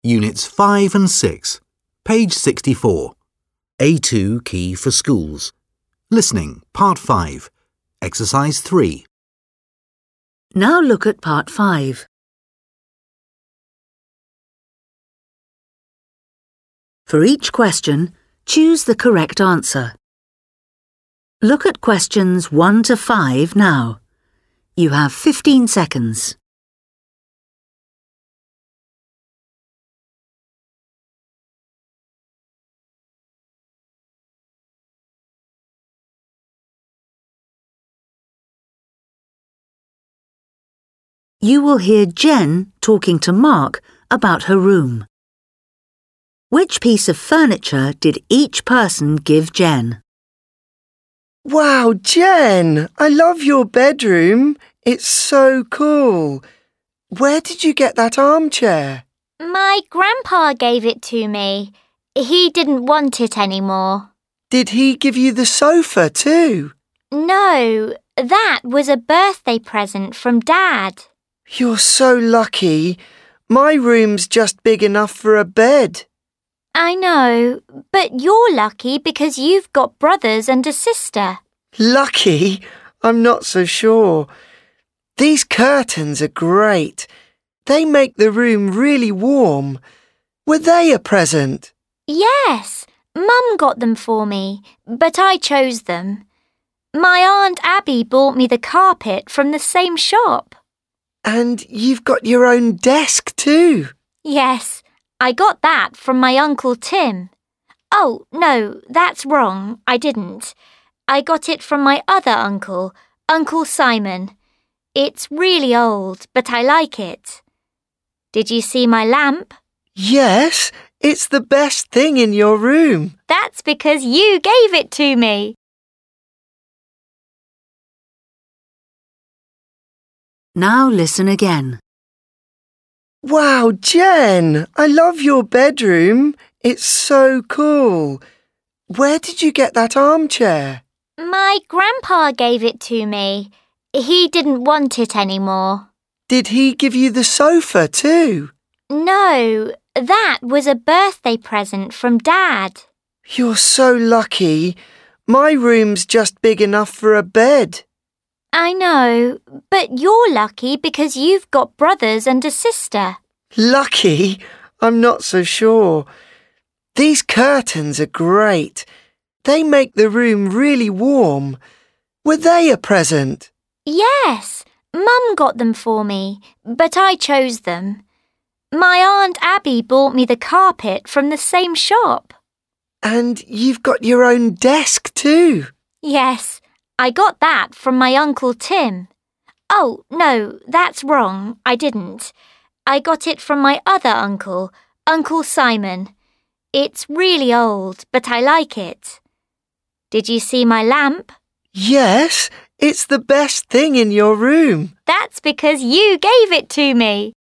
Units 5 and 6, page 64. A2 key for schools. Listening, part 5. Exercise 3. Now look at part 5. For each question, choose the correct answer. Look at questions 1 to 5 now. You have 15 seconds. You will hear Jen talking to Mark about her room. Which piece of furniture did each person give Jen? Wow, Jen, I love your bedroom. It's so cool. Where did you get that armchair? My grandpa gave it to me. He didn't want it anymore. Did he give you the sofa too? No, that was a birthday present from Dad. You're so lucky. My room's just big enough for a bed. I know, but you're lucky because you've got brothers and a sister. Lucky? I'm not so sure. These curtains are great. They make the room really warm. Were they a present? Yes, Mum got them for me, but I chose them. My Aunt Abby bought me the carpet from the same shop. And you've got your own desk too. Yes, I got that from my Uncle Tim. Oh, no, that's wrong. I didn't. I got it from my other uncle, Uncle Simon. It's really old, but I like it. Did you see my lamp? Yes, it's the best thing in your room. That's because you gave it to me. Now listen again. Wow, Jen, I love your bedroom. It's so cool. Where did you get that armchair? My grandpa gave it to me. He didn't want it anymore. Did he give you the sofa too? No, that was a birthday present from Dad. You're so lucky. My room's just big enough for a bed. I know, but you're lucky because you've got brothers and a sister. Lucky? I'm not so sure. These curtains are great. They make the room really warm. Were they a present? Yes, Mum got them for me, but I chose them. My Aunt Abby bought me the carpet from the same shop. And you've got your own desk too. Yes, I got that from my Uncle Tim. Oh, no, that's wrong. I didn't. I got it from my other uncle, Uncle Simon. It's really old, but I like it. Did you see my lamp? Yes, it's the best thing in your room. That's because you gave it to me.